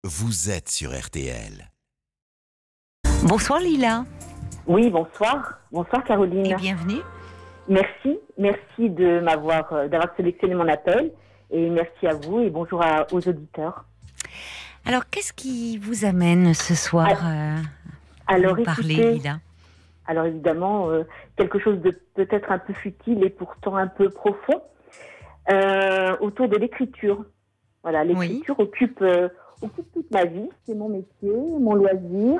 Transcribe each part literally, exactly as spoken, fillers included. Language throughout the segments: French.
Vous êtes sur R T L. Bonsoir Lila. Oui, bonsoir. Bonsoir Caroline. Et bienvenue. Merci, merci de m'avoir, euh, d'avoir sélectionné mon appel. Et merci à vous et bonjour à, aux auditeurs. Alors, qu'est-ce qui vous amène ce soir euh, alors, à nous parler, écoutez, Lila? Alors évidemment, euh, quelque chose de peut-être un peu futile et pourtant un peu profond, euh, autour de l'écriture. Voilà, l'écriture oui. occupe, euh, occupe toute ma vie, c'est mon métier, mon loisir.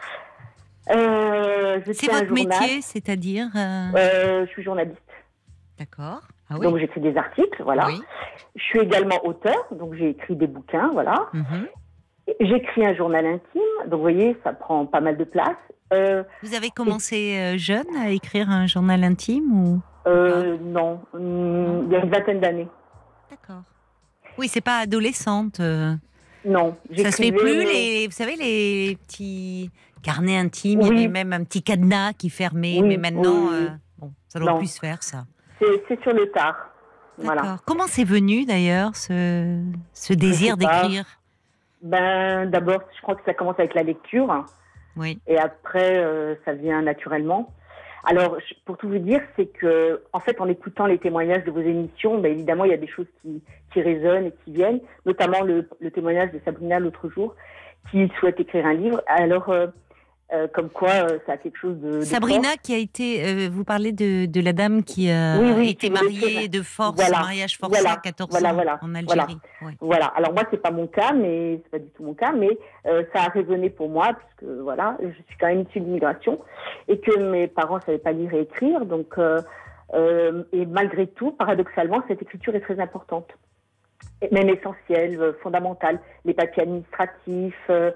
Euh, je c'est votre métier, c'est-à-dire euh... Euh, Je suis journaliste. D'accord. Ah, oui. Donc j'écris des articles, voilà. Oui. Je suis également auteur, donc j'ai écrit des bouquins, voilà. Mm-hmm. J'écris un journal intime, donc vous voyez, ça prend pas mal de place. Euh, vous avez commencé et... jeune à écrire un journal intime ou euh, Non, il y a une vingtaine d'années. D'accord. Oui, c'est pas adolescente. Euh... Non, ça se fait plus mais... les, vous savez, les petits carnets intimes. Oui. Il y avait même un petit cadenas qui fermait, oui, mais maintenant, oui. euh, bon, ça doit plus se faire ça. C'est, c'est sur le tard. D'accord. Voilà. Comment c'est venu d'ailleurs ce, ce désir d'écrire? Ben, d'abord, je crois que ça commence avec la lecture. Oui. Et après, euh, ça vient naturellement. Alors, pour tout vous dire, c'est que, en fait, en écoutant les témoignages de vos émissions, ben, évidemment, il y a des choses qui, qui résonnent et qui viennent, notamment le, le témoignage de Sabrina l'autre jour, qui souhaite écrire un livre. Alors, euh, euh, comme quoi, euh, ça a quelque chose de... de Sabrina, fort. qui a été... Euh, vous parlez de, de la dame qui a oui, oui, été mariée de force, voilà, mariage forcé voilà, à quatorze voilà, ans voilà, en Algérie. Voilà. Oui. voilà. Alors, moi, c'est pas mon cas, mais c'est pas du tout mon cas, mais euh, ça a résonné pour moi, puisque, voilà, je suis quand même issue de l'immigration, et que mes parents savaient pas lire et écrire, donc... Euh, euh, et malgré tout, paradoxalement, cette écriture est très importante. Même essentielle, euh, fondamentale. Les papiers administratifs... Euh,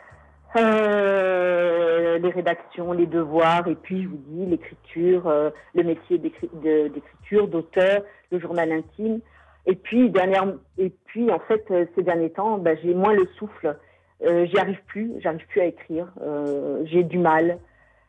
Euh, les rédactions, les devoirs, et puis je vous dis l'écriture, euh, le métier d'écri- de, d'écriture, d'auteur, le journal intime. Et puis dernière, et puis en fait euh, ces derniers temps, bah, j'ai moins le souffle. Euh, j'y arrive plus, j'arrive plus à écrire. Euh, j'ai du mal.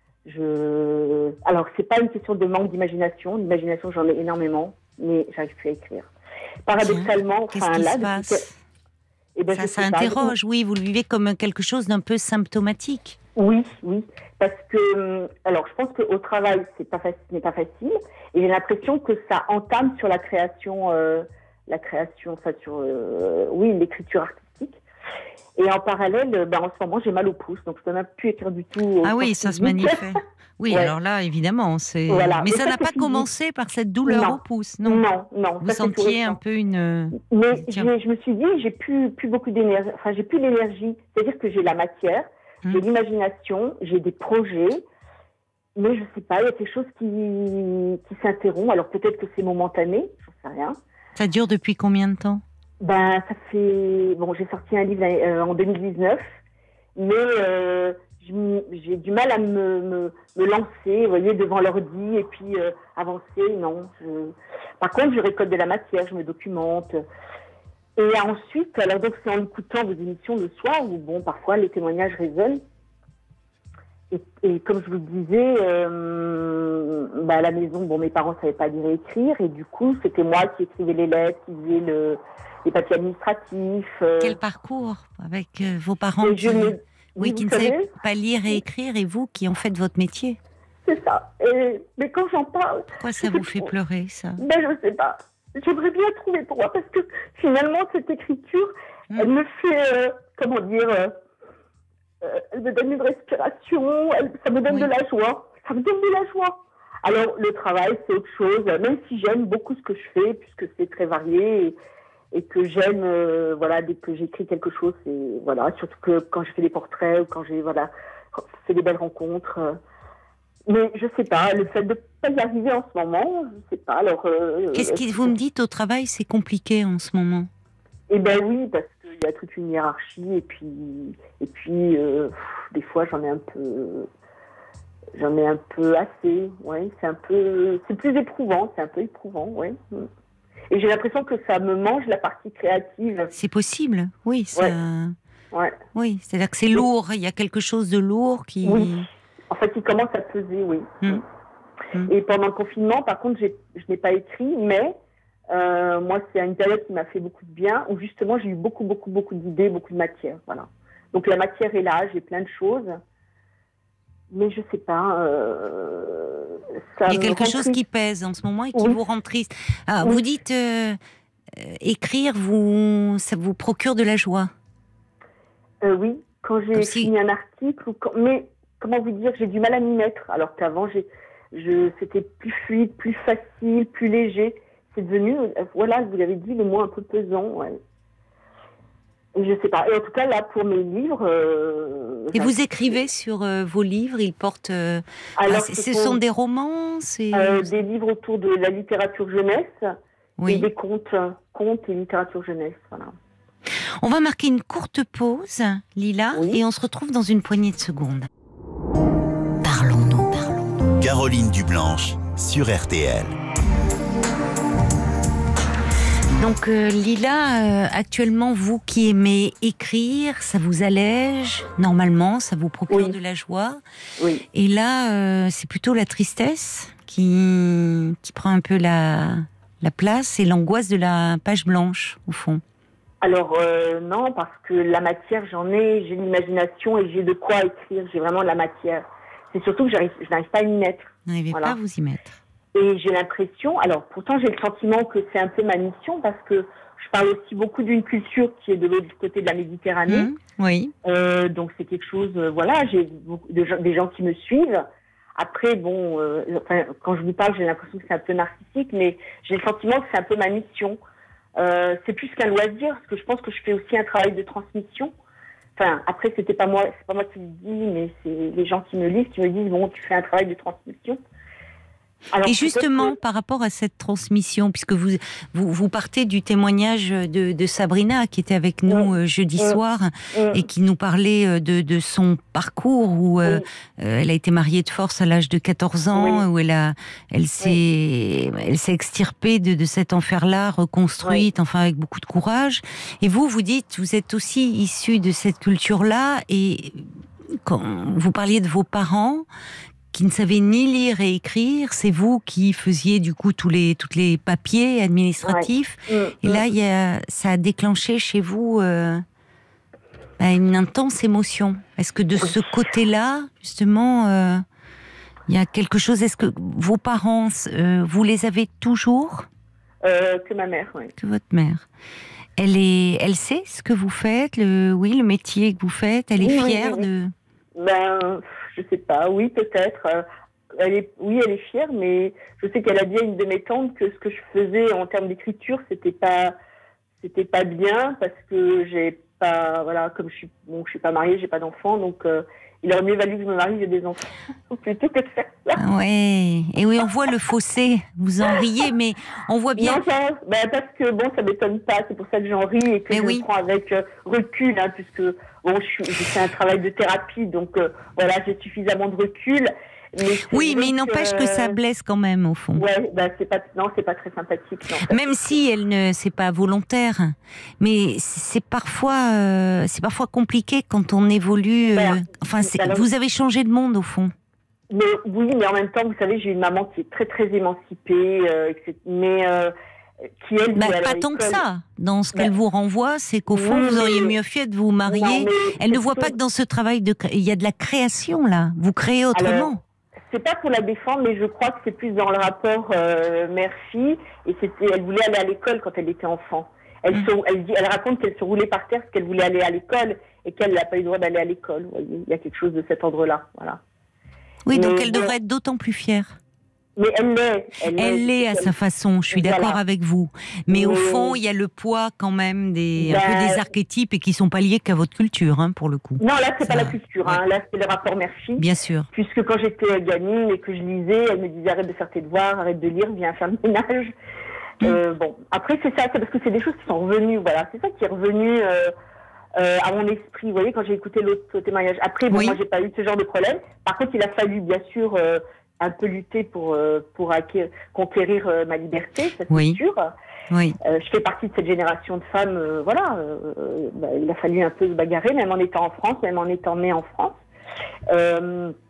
Je, alors c'est pas une question de manque d'imagination. L'imagination j'en ai énormément, mais j'arrive plus à écrire. Paradoxalement, Qu'est-ce enfin qui là, se passe que... Eh ben, ça, ça interroge, oui, vous le vivez comme quelque chose d'un peu symptomatique. Oui, oui, parce que, alors je pense qu'au travail, c'est pas facile, ce n'est pas facile, et j'ai l'impression que ça entame sur la création, euh, la création, enfin sur, euh, oui, l'écriture artistique. Et en parallèle, ben, en ce moment, j'ai mal au pouce, donc je peux même plus écrire du tout. Ah oui, ça se manifeste. Oui, ouais. Alors là, évidemment, c'est. Voilà. Mais, Mais ça n'a pas physique. commencé par cette douleur non. au pouce, non. Non, non. Vous sentiez un peu une. Mais je me suis dit, j'ai plus, plus beaucoup d'énergie. Enfin, j'ai plus l'énergie. C'est-à-dire que j'ai la matière, hum. j'ai l'imagination, j'ai des projets, mais je sais pas, il y a quelque chose qui, qui s'interrompt. Alors peut-être que c'est momentané, j'en sais rien. Ça dure depuis combien de temps? Ben, ça fait. Bon, j'ai sorti un livre euh, en deux mille dix-neuf, mais. Euh, j'ai du mal à me, me, me lancer, vous voyez, devant l'ordi et puis euh, avancer, non. Je... Par contre, je récolte de la matière, je me documente. Et ensuite, alors donc c'est en écoutant vos émissions le soir où, bon, parfois les témoignages résonnent. Et, et comme je vous le disais, euh, bah à la maison, bon, mes parents ne savaient pas lire et écrire, et du coup, c'était moi qui écrivais les lettres, qui faisais le, les papiers administratifs. Euh... Quel parcours avec euh, vos parents qui... Me... Oui, qui ne savaient pas lire et écrire, et vous qui en faites votre métier. C'est ça. Et, mais quand j'en parle... Pourquoi ça vous fait pleurer, ça? Ben, je ne sais pas. J'aimerais bien trouver pourquoi, parce que finalement, cette écriture, mmh. elle me fait, euh, comment dire, euh, euh, elle me donne une respiration, elle, ça me donne oui. de la joie. Ça me donne de la joie. Alors, le travail, c'est autre chose, même si j'aime beaucoup ce que je fais, puisque c'est très varié, et, et que j'aime, euh, voilà, dès que j'écris quelque chose, c'est, voilà, surtout que quand je fais des portraits, ou quand j'ai, voilà, fait des belles rencontres. Euh, mais je sais pas, le fait de ne pas y arriver en ce moment, je sais pas, alors... Euh, Qu'est-ce que vous me dites au travail, c'est compliqué en ce moment? Eh ben oui, parce qu'il y a toute une hiérarchie, et puis, et puis euh, pff, des fois, j'en ai un peu... J'en ai un peu assez, ouais, c'est un peu... C'est plus éprouvant, c'est un peu éprouvant, ouais. Et j'ai l'impression que ça me mange la partie créative. C'est possible, oui. Ça... Ouais. Ouais. Oui, c'est-à-dire que c'est lourd, il y a quelque chose de lourd qui... Oui, en fait, il commence à peser, oui. Mmh. Mmh. Et pendant le confinement, par contre, j'ai, je n'ai pas écrit, mais euh, moi, c'est une période qui m'a fait beaucoup de bien, où justement, j'ai eu beaucoup, beaucoup, beaucoup d'idées, beaucoup de matière, voilà. Donc la matière est là, j'ai plein de choses. Mais je sais pas. Euh, ça Il y a quelque chose triste. qui pèse en ce moment et qui oui. vous rend triste. Ah, oui. Vous dites euh, euh, écrire, vous, ça vous procure de la joie. Euh, oui, quand j'ai si... fini un article, ou quand... mais comment vous dire, j'ai du mal à m'y mettre. Alors qu'avant, j'ai, je, c'était plus fluide, plus facile, plus léger. C'est devenu, voilà, vous l'avez dit, le mot un peu pesant. Ouais. Je sais pas. Et en tout cas, là, pour mes livres... Euh, et vous écrivez sur euh, vos livres, ils portent... Euh, Alors, ah, ce, ce sont des romans c'est... Euh, des livres autour de la littérature jeunesse oui. et des contes, contes et littérature jeunesse, voilà. On va marquer une courte pause, Lila, oui. et on se retrouve dans une poignée de secondes. Parlons-nous, parlons-nous. Caroline Dublanche, sur R T L. Donc euh, Lila, euh, actuellement, vous qui aimez écrire, ça vous allège, normalement, ça vous procure oui. de la joie. Oui. Et là, euh, c'est plutôt la tristesse qui, qui prend un peu la, la place et l'angoisse de la page blanche, au fond. Alors euh, non, parce que la matière, j'en ai, j'ai l'imagination et j'ai de quoi écrire, j'ai vraiment de la matière. C'est surtout que j'arrive, je n'arrive pas à m'y mettre. Vous n'arrivez voilà. pas à vous y mettre. Et j'ai l'impression, alors pourtant j'ai le sentiment que c'est un peu ma mission parce que je parle aussi beaucoup d'une culture qui est de l'autre côté de la Méditerranée. Mmh, oui. Euh, donc c'est quelque chose, euh, voilà, j'ai beaucoup de gens, des gens qui me suivent. Après, bon, euh, enfin, quand je vous parle, j'ai l'impression que c'est un peu narcissique, mais j'ai le sentiment que c'est un peu ma mission. Euh, c'est plus qu'un loisir, parce que je pense que je fais aussi un travail de transmission. Enfin, après, c'était pas moi, c'est pas moi qui le dis, mais c'est les gens qui me lisent, qui me disent, bon, tu fais un travail de transmission. Alors, et justement, que... par rapport à cette transmission, puisque vous, vous, vous partez du témoignage de, de Sabrina, qui était avec nous mmh. jeudi mmh. soir, mmh. et qui nous parlait de, de son parcours, où euh, mmh. elle a été mariée de force à l'âge de quatorze ans, oui. où elle, a, elle, s'est, oui. elle s'est extirpée de, de cet enfer-là, reconstruite, oui. enfin avec beaucoup de courage. Et vous, vous dites, vous êtes aussi issu de cette culture-là, et quand vous parliez de vos parents, qui ne savaient ni lire et écrire, c'est vous qui faisiez du coup tous les tous les papiers administratifs. Ouais. Et là, y a, ça a déclenché chez vous euh, une intense émotion. Est-ce que de ce côté-là, justement, il euh, y a quelque chose? Est-ce que vos parents, euh, vous les avez toujours? euh, Que ma mère, oui. Que votre mère. Elle est, elle sait ce que vous faites, le, oui, le métier que vous faites. Elle est oui, fière oui, oui. de. Ben. Je sais pas, oui, peut-être. Elle est, oui, elle est fière, mais je sais qu'elle a dit à une de mes tantes que ce que je faisais en termes d'écriture, c'était pas, c'était pas bien parce que j'ai pas, voilà, comme je suis, bon, je suis pas mariée, j'ai pas d'enfants, donc euh, il aurait mieux valu que je me marie, j'ai des enfants, plutôt que de faire ça. Ouais, et oui, on voit le fossé. Vous en riez, mais on voit bien. Non, ça, ben parce que bon, ça m'étonne pas. C'est pour ça que j'en ris et que mais je oui. le prends avec euh, recul, hein, puisque bon, je, je fais un travail de thérapie, donc euh, voilà, j'ai suffisamment de recul. Mais oui, mais il n'empêche que... que ça blesse quand même au fond. Ouais, ben c'est pas, non, c'est pas très sympathique. Non, même si elle ne, c'est pas volontaire, mais c'est parfois, euh, c'est parfois compliqué quand on évolue. Euh, ben, enfin, c'est, alors... vous avez changé de monde au fond. Mais oui, mais en même temps, vous savez, j'ai une maman qui est très très émancipée, euh, mais euh, qui elle. Bah, pas tant que ça. Dans ce bah, qu'elle vous renvoie, c'est qu'au fond, oui, vous auriez mieux fait de vous marier. Non, elle ne voit plutôt... pas que dans ce travail de, il y a de la création là. Vous créez autrement. Alors, c'est pas pour la défendre, mais je crois que c'est plus dans le rapport euh, mère-fille. Et c'était, elle voulait aller à l'école quand elle était enfant. Elle, mmh. se, elle, dit, elle raconte qu'elle se roulait par terre parce qu'elle voulait aller à l'école et qu'elle n'a pas eu le droit d'aller à l'école. Vous voyez, il y a quelque chose de cet ordre-là, voilà. Oui, donc mais, elle devrait être d'autant plus fière. Mais elle l'est. Elle, elle l'est à sa façon, je suis voilà. d'accord avec vous. Mais, mais au fond, il y a le poids quand même des, ben, un peu des archétypes et qui ne sont pas liés qu'à votre culture, hein, pour le coup. Non, là, c'est pas la culture. Ouais. Hein. Là, c'est le rapport mère-fille. Bien sûr. Puisque quand j'étais gamine et que je lisais, elle me disait arrête de faire tes devoirs, arrête de lire, viens faire le ménage. Mmh. Euh, bon, après, c'est ça, c'est parce que c'est des choses qui sont revenues. Voilà, c'est ça qui est revenu... Euh, Euh, à mon esprit, vous voyez, quand j'ai écouté l'autre témoignage. Après, bon, oui. moi, j'ai pas eu ce genre de problème. Par contre, il a fallu, bien sûr, euh, un peu lutter pour euh, pour acquérir, conquérir euh, ma liberté, ça c'est oui. sûr. Oui. Euh, je fais partie de cette génération de femmes, euh, voilà. Euh, bah, il a fallu un peu se bagarrer, même en étant en France, même en étant née en France. Euh,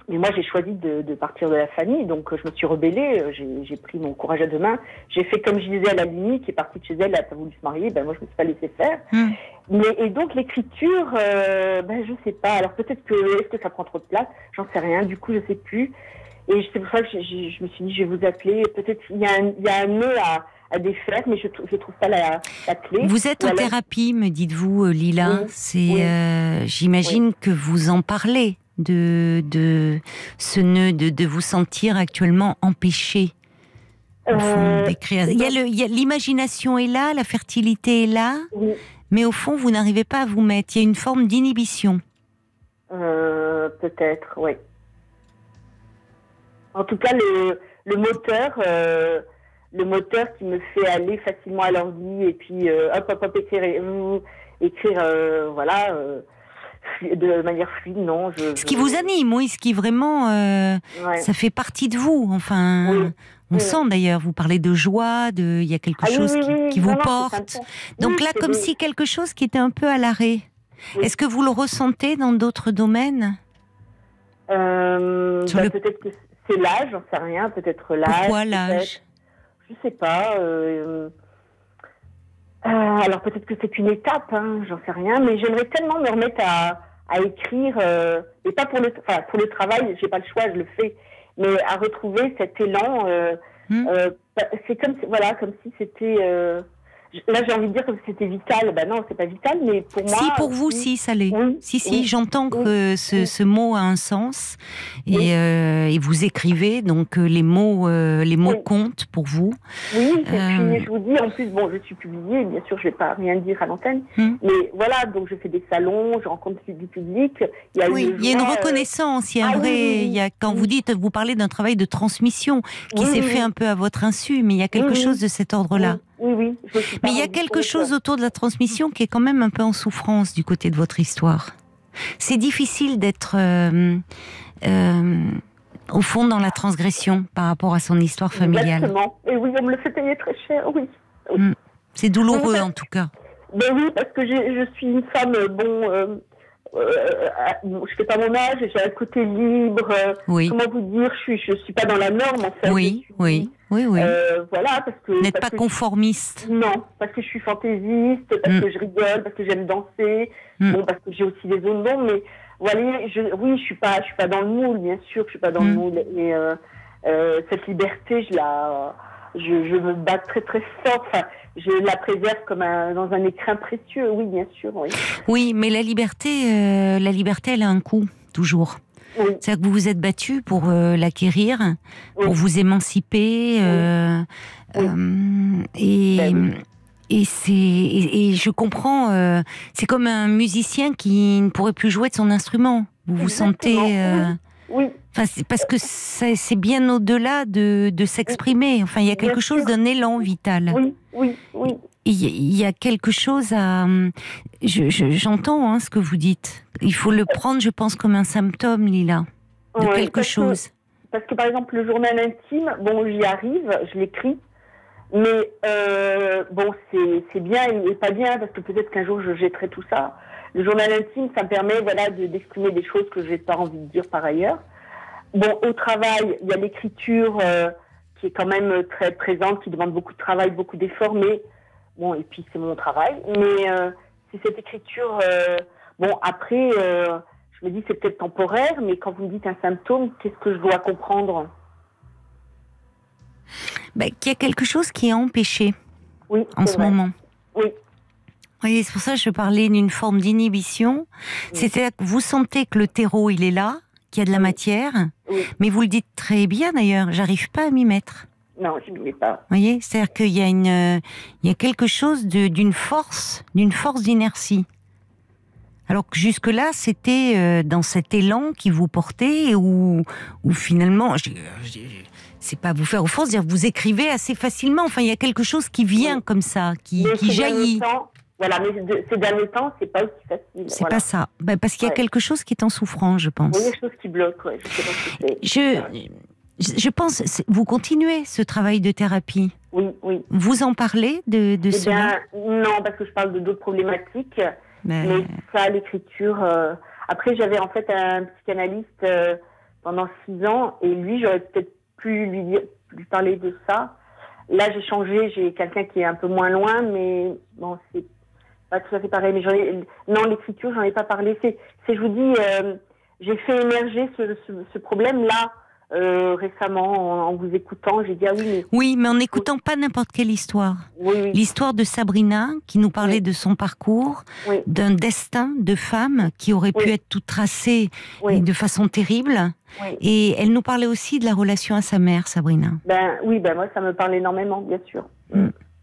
mais moi, j'ai choisi de, de partir de la famille, donc je me suis rebellée, j'ai, j'ai pris mon courage à deux mains. J'ai fait comme je disais à la Lini, qui est partie de chez elle, elle n'a pas voulu se marier, ben moi, je ne me suis pas laissée faire. Mm. Mais, et donc, l'écriture, euh, ben, je ne sais pas. Alors, peut-être que, est-ce que ça prend trop de place? J'en sais rien, du coup, je ne sais plus. Et c'est pour ça que je, je, je me suis dit, je vais vous appeler. Peut-être qu'il y a un, il y a un nœud à, à défaire, mais je ne trouve pas la, la clé. Vous êtes en thérapie, me dites-vous, Lila. Oui. C'est, oui. Euh, j'imagine oui. que vous en parlez. De, de ce nœud, de, de vous sentir actuellement empêché au euh, fond, d'écrire. Il y a le, il y a, l'imagination est là, la fertilité est là, oui. mais au fond, vous n'arrivez pas à vous mettre. Il y a une forme d'inhibition. Euh, peut-être, oui. En tout cas, le, le moteur, euh, le moteur qui me fait aller facilement à l'ordi et puis euh, hop, hop, hop, écrire, euh, écrire euh, voilà. Euh, de manière fluide, non. Je, ce qui je... vous anime, oui, ce qui vraiment, euh, ouais. ça fait partie de vous. Enfin, oui. on oui. sent d'ailleurs. Vous parlez de joie, de, il y a quelque ah, chose oui, oui, qui, qui non, vous non, porte. Donc oui, là, comme des... si quelque chose qui était un peu à l'arrêt. Oui. Est-ce que vous le ressentez dans d'autres domaines? euh, bah, le... Peut-être que c'est l'âge, j'en sais rien. Peut-être l'âge. Pourquoi l'âge? Je sais pas. Euh... Euh, alors peut-être que c'est une étape, hein, j'en sais rien, mais j'aimerais tellement me remettre à, à écrire, euh, et pas pour le, enfin pour le travail, j'ai pas le choix, je le fais, mais à retrouver cet élan. Euh, mmh. euh, c'est comme, voilà, comme si c'était. Euh, Là, j'ai envie de dire que c'était vital. Ben non, c'est pas vital, mais pour moi... Si, pour vous, oui. si, ça l'est. Oui. Si, si, oui. j'entends que oui. ce, ce mot a un sens. Et, oui. euh, et vous écrivez, donc les mots, euh, les mots oui. comptent pour vous. Oui, et euh... puis je vous dis, en plus, bon, je suis publiée, bien sûr, je vais pas rien dire à l'antenne, hum. mais voilà, donc je fais des salons, je rencontre du public. Il y a, oui, il y a une reconnaissance, il y a un ah, vrai... Oui. Il y a, quand vous dites, vous parlez d'un travail de transmission qui oui, s'est oui. fait un peu à votre insu, mais il y a quelque oui. chose de cet ordre-là. Oui. Oui, oui. Mais il y a quelque chose autour de la transmission qui est quand même un peu en souffrance du côté de votre histoire. C'est difficile d'être, euh, euh, au fond, dans la transgression par rapport à son histoire familiale. Exactement. Et oui, on me le fait payer très cher, oui. oui. Mmh. C'est douloureux, oui, en tout cas. Ben oui, parce que j'ai, je suis une femme, bon... Euh, Euh, euh, je fais pas mon âge, j'ai un côté libre. Euh, oui. Comment vous dire, je suis, je suis pas dans la norme en fait. Oui, suis, oui, oui, oui. Euh, voilà, parce que. Vous n'êtes parce pas que conformiste. Je, non, parce que je suis fantaisiste, parce mm. que je rigole, parce que j'aime danser. Mm. Bon, parce que j'ai aussi des zones d'ombre, mais voilà, je, oui, je suis pas, je suis pas dans le moule, bien sûr, je suis pas dans mm. le moule. Et euh, euh, cette liberté, je la, je, je me bats très très fort. Enfin, je la préserve comme un, dans un écrin précieux, oui, bien sûr. Oui, oui mais la liberté, euh, la liberté, elle a un coût, toujours. Oui. C'est-à-dire que vous vous êtes battu pour euh, l'acquérir, oui. pour vous émanciper, euh, oui. euh, et, ben oui. et, c'est, et, et je comprends, euh, c'est comme un musicien qui ne pourrait plus jouer de son instrument. Vous vous Exactement. sentez... Euh, oui. Enfin, c'est parce que c'est, c'est bien au-delà de, de s'exprimer. Enfin, il y a quelque bien chose sûr. d'un élan vital. Oui, oui, oui. Il y a quelque chose à... Je, je, j'entends hein, ce que vous dites. Il faut le prendre, je pense, comme un symptôme, Lila, de ouais, quelque parce chose. Que, parce que, par exemple, le journal intime, bon, j'y arrive, je l'écris, mais euh, bon, c'est, c'est bien et pas bien, parce que peut-être qu'un jour, je jetterai tout ça. Le journal intime, ça me permet voilà, de, d'exprimer des choses que je n'ai pas envie de dire par ailleurs. Bon, au travail, il y a l'écriture euh, qui est quand même très présente, qui demande beaucoup de travail, beaucoup d'efforts, mais bon, et puis c'est mon travail. Mais euh, c'est cette écriture. Euh, bon, après, euh, je me dis c'est peut-être temporaire, mais quand vous me dites un symptôme, qu'est-ce que je dois comprendre? Ben, qu'il y a quelque chose qui est empêché oui, en ce vrai. moment. Oui. Oui, c'est pour ça que je parlais d'une forme d'inhibition. Oui. C'est-à-dire que vous sentez que le terreau, il est là, qu'il y a de la oui. matière, oui. mais vous le dites très bien d'ailleurs, j'arrive pas à m'y mettre. Non, je m'y mets pas. Vous voyez, c'est-à-dire qu'il y a une, il y a quelque chose de, d'une force, d'une force d'inertie. Alors que jusque-là, c'était euh, dans cet élan qui vous portait, où, où finalement, je, je, c'est pas vous faire offense, dire vous écrivez assez facilement. Enfin, il y a quelque chose qui vient oui. comme ça, qui, qui jaillit. Voilà, mais de, ces derniers temps, c'est pas aussi facile. C'est voilà. pas ça. Ben, parce qu'il y a ouais. quelque chose qui est en souffrance, je pense. Il y a quelque chose qui bloque, ouais. Je sais pas ce que c'est. Je, je pense, vous continuez ce travail de thérapie. Oui, oui. Vous en parlez de, de eh cela? bien, non, parce que je parle de d'autres problématiques. Mais, mais ça, l'écriture... Euh... Après, j'avais en fait un psychanalyste euh, pendant six ans, et lui, j'aurais peut-être pu lui, dire, lui parler de ça. Là, j'ai changé, j'ai quelqu'un qui est un peu moins loin, mais bon, c'est pas tout à fait pareil. Mais j'en ai, non, l'écriture, j'en ai pas parlé. C'est, c'est je vous dis, euh, j'ai fait émerger ce, ce, ce problème-là euh, récemment en, en vous écoutant. J'ai dit ah oui, mais oui, mais en n'écoutant pas n'importe quelle histoire. Oui, oui. L'histoire de Sabrina, qui nous parlait oui. de son parcours, oui. d'un destin de femme qui aurait pu oui. être tout tracé oui. de façon terrible. Oui. Et elle nous parlait aussi de la relation à sa mère, Sabrina. Ben oui, ben moi ça me parle énormément, bien sûr. Mm.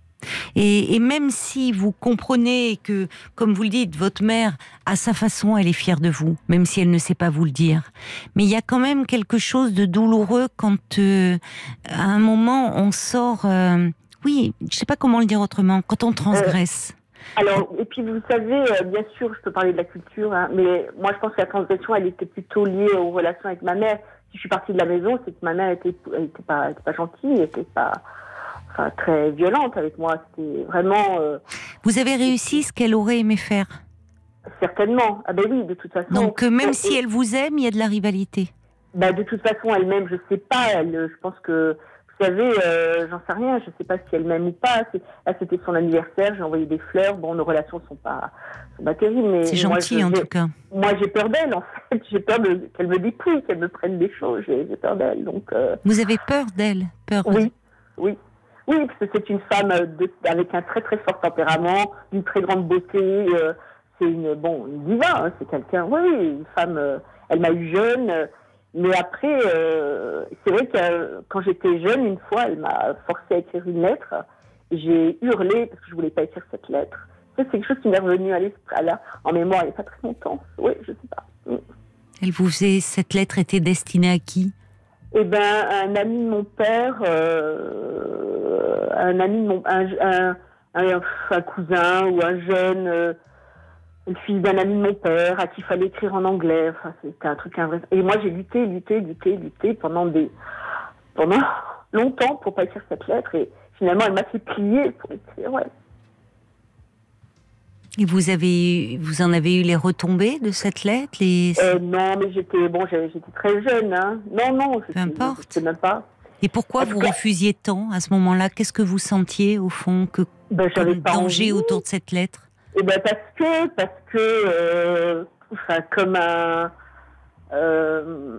Et, et même si vous comprenez que, comme vous le dites, votre mère, à sa façon, elle est fière de vous, même si elle ne sait pas vous le dire. Mais il y a quand même quelque chose de douloureux quand, euh, à un moment, on sort... Euh, oui, je ne sais pas comment le dire autrement, quand on transgresse. Euh, alors, et puis vous savez, euh, bien sûr, je peux parler de la culture, hein, mais moi je pense que la transgression, elle était plutôt liée aux relations avec ma mère. Si je suis partie de la maison, c'est que ma mère était, elle était pas, était pas gentille, elle était pas... Enfin, très violente avec moi. C'était vraiment... Euh... Vous avez réussi ce qu'elle aurait aimé faire? Certainement. Ah ben oui, de toute façon... Donc, euh, même elle, si elle vous aime, il y a de la rivalité? Ben, de toute façon, elle-même, je sais pas. Elle, je pense que... Vous savez, euh, j'en sais rien. Je sais pas si elle m'aime ou pas. C'est, là, c'était son anniversaire. J'ai envoyé des fleurs. Bon, nos relations sont pas, sont pas terribles, mais... C'est gentil, moi, je, en tout cas. Moi, j'ai peur d'elle, en fait. J'ai peur de, qu'elle me dépouille, qu'elle me prenne des choses. J'ai, j'ai peur d'elle, donc... Euh... Vous avez peur d'elle? Peur? Oui, oui. Oui, parce que c'est une femme de, avec un très très fort tempérament, d'une très grande beauté. Euh, c'est une bon une diva, hein, c'est quelqu'un. Oui, une femme. Euh, elle m'a eu jeune, euh, mais après, euh, c'est vrai que euh, quand j'étais jeune, une fois, elle m'a forcé à écrire une lettre. Et j'ai hurlé parce que je voulais pas écrire cette lettre. Ça, c'est quelque chose qui m'est revenu à l'esprit, là, en mémoire. Il n'y a pas très longtemps. Oui, je sais pas. Mm. Elle vous faisait, cette lettre était destinée à qui? Eh ben, un ami de mon père, euh, un ami de mon, un, un, un, un cousin ou un jeune, euh, le fils d'un ami de mon père, à qui il fallait écrire en anglais. Enfin, c'était un truc invraisemblable. Et moi, j'ai lutté, lutté, lutté, lutté pendant des, pendant longtemps pour pas écrire cette lettre. Et finalement, elle m'a fait plier pour écrire. Ouais. Et vous avez, vous en avez eu les retombées de cette lettre, les... euh, Non, mais j'étais, bon, j'étais très jeune, hein. Non, non, peu importe. Je sais même pas. Et pourquoi vous cas, refusiez tant à ce moment-là? Qu'est-ce que vous sentiez au fond que ben, comme danger envie. Autour de cette lettre? Eh ben parce que, parce que, euh, enfin, comme un. Euh,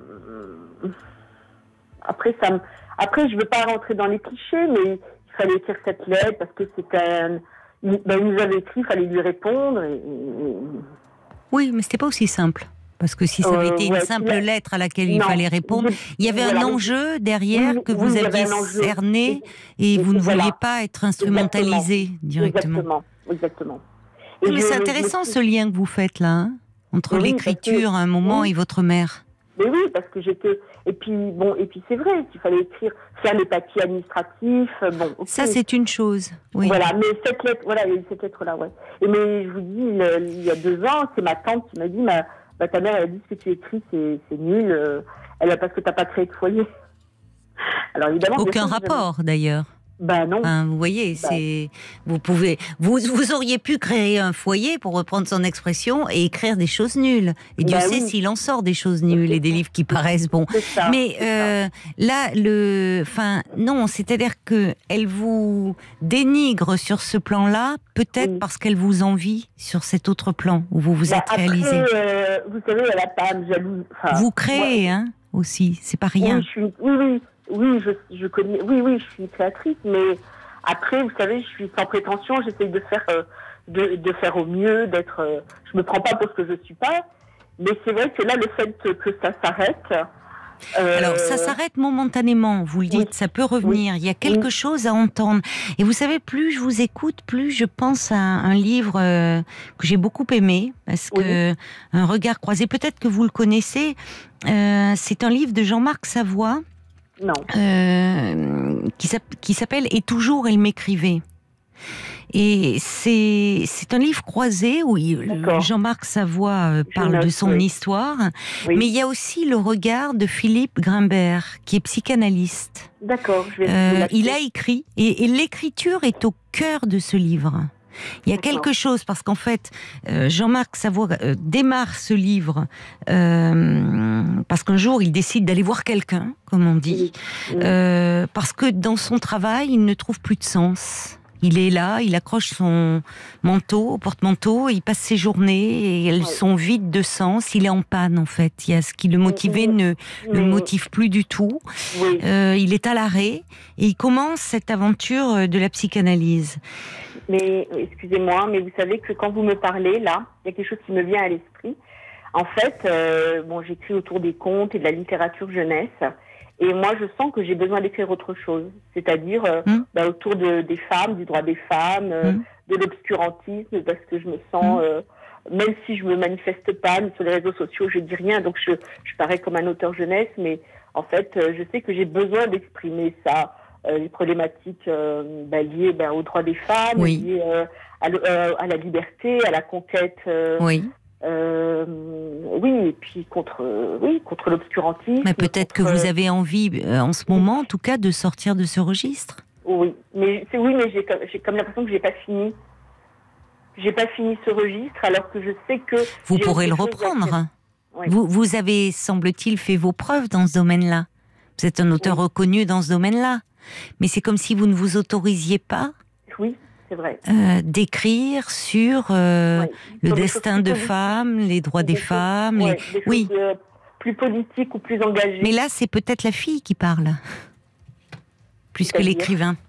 après, ça me, après, je veux pas rentrer dans les clichés, mais il fallait écrire cette lettre parce que c'était un. Il, ben, il nous avait écrit, il fallait lui répondre. Et, et... Oui, mais c'était pas aussi simple. Parce que si ça avait euh, été ouais, une simple là, lettre à laquelle il non, fallait répondre, il y avait voilà, un enjeu derrière oui, que vous oui, aviez cerné et, et vous ne voilà. vouliez pas être instrumentalisé exactement. directement. Exactement, exactement. Et mais je, c'est intéressant je... ce lien que vous faites là, hein, entre oui, l'écriture à un moment oui. et votre mère. Mais oui, parce que j'étais... Et puis, bon, et puis c'est vrai qu'il fallait écrire, faire les papiers administratifs, bon... Okay. Ça, c'est une chose, oui. Voilà, mais cette lettre, voilà, il y a eu cette lettre-là, ouais. Et mais je vous dis, le, il y a deux ans, c'est ma tante qui m'a dit, ma, bah, ta mère, elle a dit ce que tu écris, c'est, c'est nul, euh, elle a parce que t'as pas créé de foyer. Alors évidemment... Aucun rapport, j'avais... d'ailleurs. Ben non. Hein, vous voyez, ben. c'est vous pouvez vous vous auriez pu créer un foyer pour reprendre son expression et écrire des choses nulles. Et Dieu ben sait oui. s'il en sort des choses nulles et des livres qui paraissent bons. Ça, Mais euh, là, le, enfin non, c'est-à-dire que elle vous dénigre sur ce plan-là, peut-être oui. parce qu'elle vous envie sur cet autre plan où vous vous ben êtes après, réalisé. Euh, vous savez, elle a pas jalouse. Enfin, vous créez, moi, hein, aussi, c'est pas rien. Oui, je suis, oui, oui. Oui, je, je connais. Oui, oui, je suis créatrice, mais après, vous savez, je suis sans prétention. J'essaye de faire, euh, de, de faire au mieux, d'être. Euh, je me prends pas pour ce que je suis pas. Mais c'est vrai que là, le fait que ça s'arrête. Euh... Alors, ça s'arrête momentanément. Vous le dites, oui. ça peut revenir. Oui. Il y a quelque oui. chose à entendre. Et vous savez, plus je vous écoute, plus je pense à un livre euh, que j'ai beaucoup aimé, parce que oui. Un regard croisé. Peut-être que vous le connaissez. Euh, c'est un livre de Jean-Marc Savoie. Non. Euh, qui, qui s'appelle « Et toujours elle m'écrivait ». Et c'est, c'est un livre croisé où il, Jean-Marc Savoie euh, parle note, de son oui. histoire, oui. mais il y a aussi le regard de Philippe Grimbert, qui est psychanalyste. D'accord. Je vais euh, il a écrit, et, et l'écriture est au cœur de ce livre. Il y a quelque chose, parce qu'en fait, euh, Jean-Marc Savoie euh, démarre ce livre euh, parce qu'un jour, il décide d'aller voir quelqu'un, comme on dit, euh, parce que dans son travail, il ne trouve plus de sens. Il est là, il accroche son manteau au porte-manteau, il passe ses journées et elles sont vides de sens. Il est en panne, en fait. Il y a ce qui le motivait ne le motive plus du tout. Oui. Euh, il est à l'arrêt et il commence cette aventure de la psychanalyse. Mais excusez-moi, mais vous savez que quand vous me parlez là, il y a quelque chose qui me vient à l'esprit. En fait, euh, bon, j'écris autour des contes et de la littérature jeunesse. Et moi, je sens que j'ai besoin d'écrire autre chose, c'est-à-dire euh, mmh. bah, autour de, des femmes, du droit des femmes, euh, mmh. de l'obscurantisme, parce que je me sens, mmh. euh, même si je me manifeste pas, mais sur les réseaux sociaux, je dis rien, donc je, je parais comme un auteur jeunesse, mais en fait, euh, je sais que j'ai besoin d'exprimer ça, euh, les problématiques euh, bah, liées bah, aux droits des femmes, oui. liées euh, à, euh, à la liberté, à la conquête. Euh, oui. Euh, oui, et puis contre, euh, oui, contre l'obscurantisme. Mais peut-être contre, que vous avez envie, euh, en ce moment, en tout cas, de sortir de ce registre. Oui, mais c'est oui, mais j'ai, j'ai comme l'impression que j'ai pas fini. J'ai pas fini ce registre, alors que je sais que vous pourrez le reprendre. Oui. Vous, vous avez, semble-t-il, fait vos preuves dans ce domaine-là. Vous êtes un auteur oui. reconnu dans ce domaine-là, mais c'est comme si vous ne vous autorisiez pas. Oui. C'est vrai. Euh, d'écrire sur euh, oui. le Comme destin de femmes, les droits des, des femmes. Choses, les... ouais, des oui. choses, euh, plus politiques ou plus engagées. Mais là, c'est peut-être la fille qui parle, plus que l'écrivain.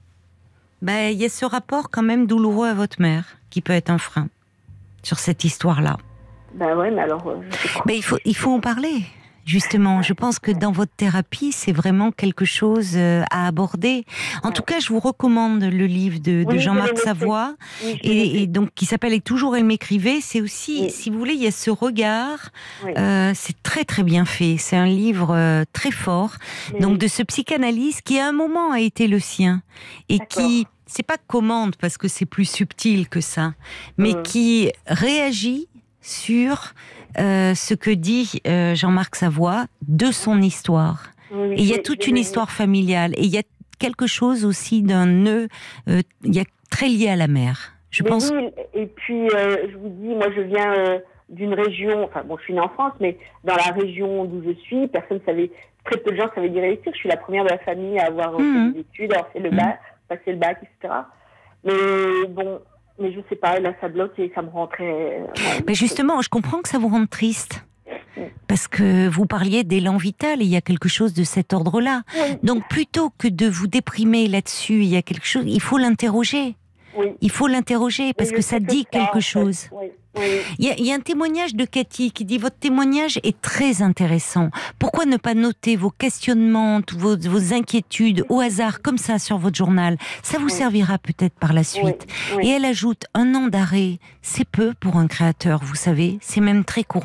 Ben, il y a ce rapport quand même douloureux à votre mère, qui peut être un frein sur cette histoire-là. Ben ouais, mais alors... Euh, je sais pas. Ben, il faut, il faut en parler. Justement, je pense que dans votre thérapie, c'est vraiment quelque chose à aborder. En ouais. tout cas, je vous recommande le livre de, de oui, Jean-Marc Savoie, oui, et, et donc qui s'appelle « Et toujours elle m'écrivait ». C'est aussi, oui. si vous voulez, il y a ce regard. Oui. Euh, c'est très très bien fait. C'est un livre euh, très fort. Oui. Donc de ce psychanalyste qui à un moment a été le sien et D'accord. qui, c'est pas commande parce que c'est plus subtil que ça, mais mmh. qui réagit sur euh, ce que dit euh, Jean-Marc Savoie de son histoire. Oui, et il y a toute une histoire familiale. Et il y a quelque chose aussi d'un nœud euh, il y a très lié à la mère. Je mais pense. Oui, et puis, euh, je vous dis, moi, je viens euh, d'une région, enfin, bon, je suis née en France, mais dans la région d'où je suis, personne savait, très peu de gens savaient lire et écrire. Je suis la première de la famille à avoir mmh. fait des études, à avoir fait le bac, mmh. passé le bac, et cetera. Mais bon... Mais je sais pas, là ça bloque et ça me rend très... Mais justement, je comprends que ça vous rende triste. Parce que vous parliez d'élan vital et il y a quelque chose de cet ordre-là. Oui. Donc plutôt que de vous déprimer là-dessus, il y a quelque chose, il faut l'interroger. Oui. Il faut l'interroger parce oui, que ça dit que ça, quelque chose. Oui. Oui. Il, y a, il y a un témoignage de Cathy qui dit « Votre témoignage est très intéressant. Pourquoi ne pas noter vos questionnements, vos, vos inquiétudes au hasard comme ça sur votre journal? Ça vous oui. servira peut-être par la suite. Oui. Oui. » Et elle ajoute « Un an d'arrêt, c'est peu pour un créateur, vous savez. C'est même très courant. »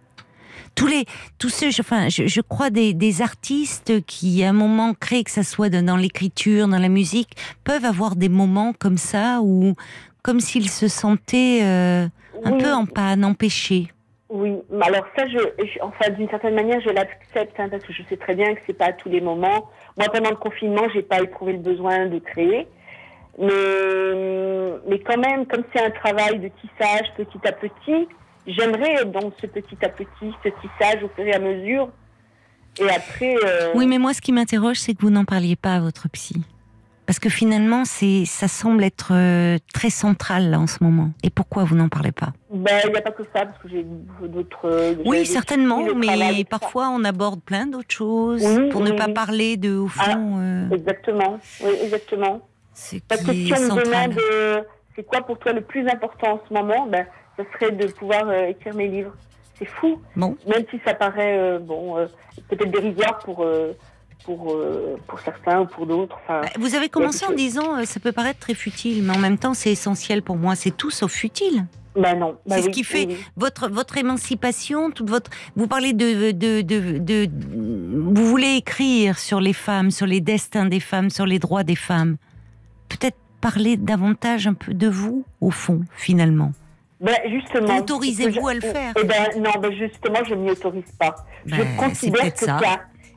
Tous les, tous ceux, enfin, je, je crois des, des artistes qui, à un moment, créent, que ça soit dans l'écriture, dans la musique, peuvent avoir des moments comme ça où, comme s'ils se sentaient euh, un oui. peu en panne, empêchés. Oui, mais alors ça, je, je, enfin, d'une certaine manière, je l'accepte, hein, parce que je sais très bien que c'est pas à tous les moments. Moi, pendant le confinement, j'ai pas éprouvé le besoin de créer, mais, mais quand même, comme c'est un travail de tissage petit à petit. J'aimerais donc ce petit à petit, ce tissage au fur et à mesure. Et après... Euh... Oui, mais moi, ce qui m'interroge, c'est que vous n'en parliez pas à votre psy. Parce que finalement, c'est, ça semble être euh, très central, là, en ce moment. Et pourquoi vous n'en parlez pas? Ben, il n'y a pas que ça, parce que j'ai d'autres... Euh, oui, certainement, mais parfois, on aborde plein d'autres choses, oui, pour oui, ne pas oui. parler de, au fond... Ah, euh... Exactement, oui, exactement. C'est parce que si on me demande, euh, c'est quoi pour toi le plus important en ce moment, ben... ce serait de pouvoir euh, écrire mes livres. C'est fou. Bon. Même si ça paraît euh, bon, euh, peut-être dérisoire pour, euh, pour, euh, pour certains ou pour d'autres. Enfin, vous avez commencé en disant euh, ça peut paraître très futile, mais en même temps c'est essentiel pour moi. C'est tout sauf futile. Ben non. Ben c'est oui, ce qui fait oui, oui. votre votre émancipation, toute votre. Vous parlez de de, de de de. Vous voulez écrire sur les femmes, sur les destins des femmes, sur les droits des femmes. Peut-être parler davantage un peu de vous au fond, finalement. Ben justement. Autorisez-vous je, à le faire? Eh ben non, ben justement, je m'y autorise pas. Ben, je considère que ça. y a,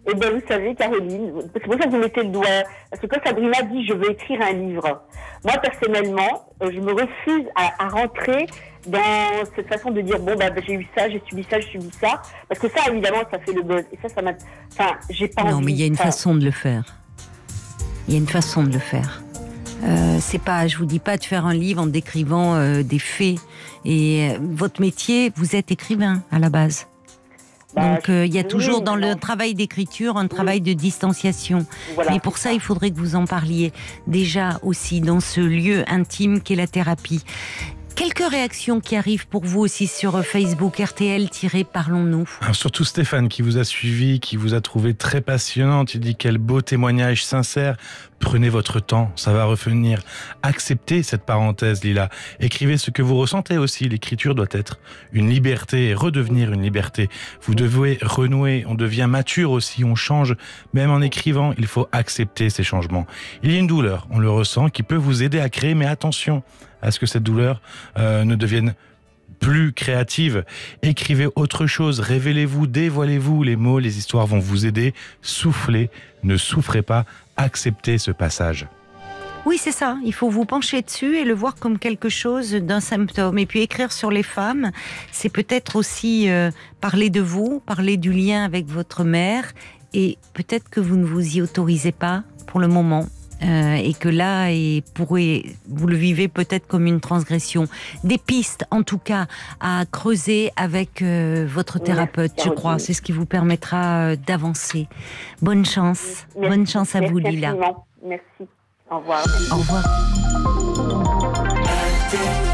Eh bien, vous savez, Caroline, c'est pour ça que vous mettez le doigt. Parce que quand Sabrina dit « je veux écrire un livre », moi, personnellement, euh, je me refuse à, à rentrer dans cette façon de dire « bon, bah, bah, j'ai eu ça, j'ai subi ça, j'ai subi ça ». Parce que ça, évidemment, ça fait le buzz. Et ça, ça m'a... Enfin, j'ai pas non, envie. mais il y a une ça. façon de le faire. Il y a une façon de le faire. Euh, c'est pas, je vous dis pas de faire un livre en décrivant euh, des faits. Et euh, votre métier, vous êtes écrivain à la base. Bah, Donc euh, il y a toujours dans le travail d'écriture un travail oui. de distanciation. Voilà, mais pour ça, ça, il faudrait que vous en parliez déjà aussi dans ce lieu intime qu'est la thérapie. Quelques réactions qui arrivent pour vous aussi sur Facebook R T L-Parlons-nous. Alors surtout Stéphane qui vous a suivi, qui vous a trouvé très passionnante. Il dit quel beau témoignage sincère. Prenez votre temps, ça va revenir. Acceptez cette parenthèse, Lila. Écrivez ce que vous ressentez aussi. L'écriture doit être une liberté et redevenir une liberté. Vous devez renouer, on devient mature aussi, on change. Même en écrivant, il faut accepter ces changements. Il y a une douleur, on le ressent, qui peut vous aider à créer, mais attention à ce que cette douleur euh, ne devienne plus créative. Écrivez autre chose, révélez-vous, dévoilez-vous. Les mots, les histoires vont vous aider. Soufflez, ne souffrez pas, acceptez ce passage. Oui, c'est ça. Il faut vous pencher dessus et le voir comme quelque chose d'un symptôme. Et puis écrire sur les femmes, c'est peut-être aussi euh, parler de vous, parler du lien avec votre mère. Et peut-être que vous ne vous y autorisez pas pour le moment. Euh, et que là, et pourrez, vous le vivez peut-être comme une transgression. Des pistes, en tout cas, à creuser avec euh, votre thérapeute, merci, je crois. Merci. C'est ce qui vous permettra euh, d'avancer. Bonne chance. Merci. Bonne chance à merci, vous, Lila. Merci. Au revoir. Au revoir.